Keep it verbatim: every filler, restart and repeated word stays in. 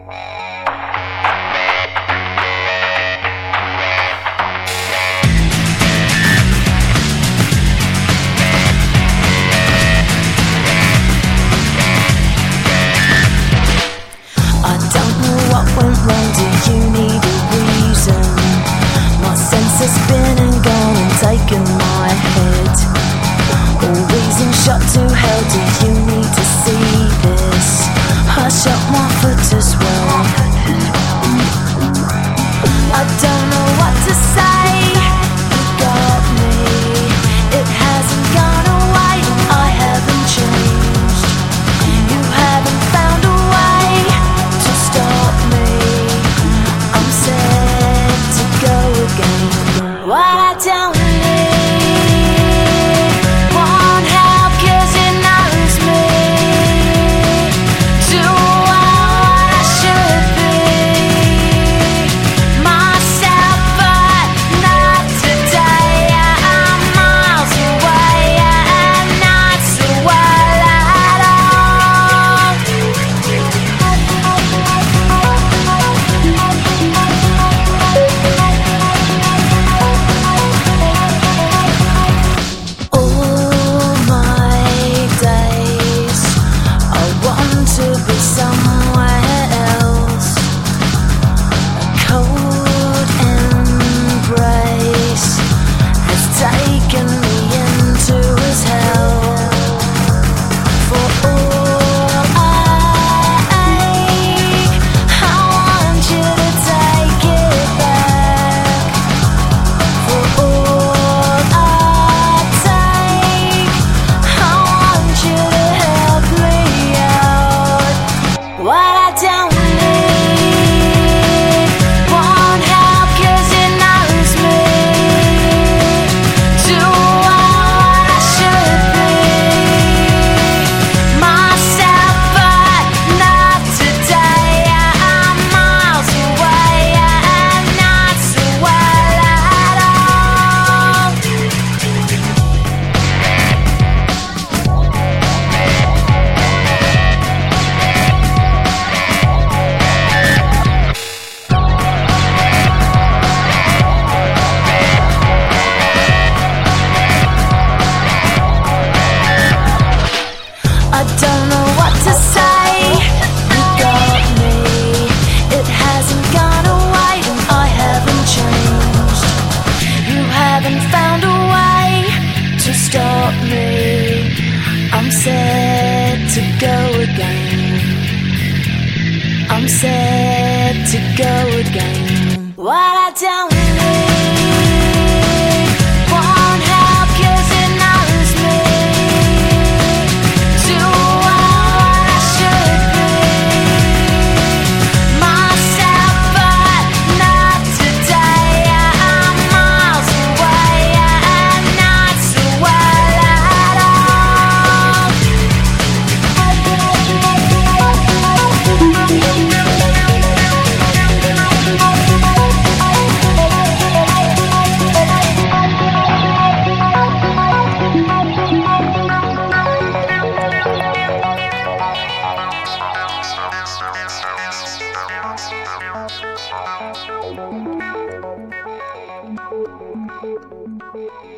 Went wrong, do you need a reason? My sense has been and gone and taken my head. All reason shot to hell, do you need to see this? I shot my foot as well. I don't know what to say. You got me. It hasn't gone away. I haven't changed. You haven't found a way to stop me. I'm set to go again. What I don't need won't help, 'cause it knows me. Do what I should be, myself, but not today. I'm miles away and not so well at all. All my days I want to be somewhere else. A cold embrace has taken me into his hell. For all I ache, I want you to take it back. For all I take, I want you to help me out. What I don't need won't help, 'cause it knows me. Do what I should be, myself, but not today. I'm miles away and not so well at all. I don't know what to say. You got me. It hasn't gone away and I haven't changed. You haven't found a way to stop me. I'm set to go again. I'm set to go again. What I don't need won't help, 'cause it knows me. Do what I should be, myself, but not today. I'm miles away and not so well at all. Thank you.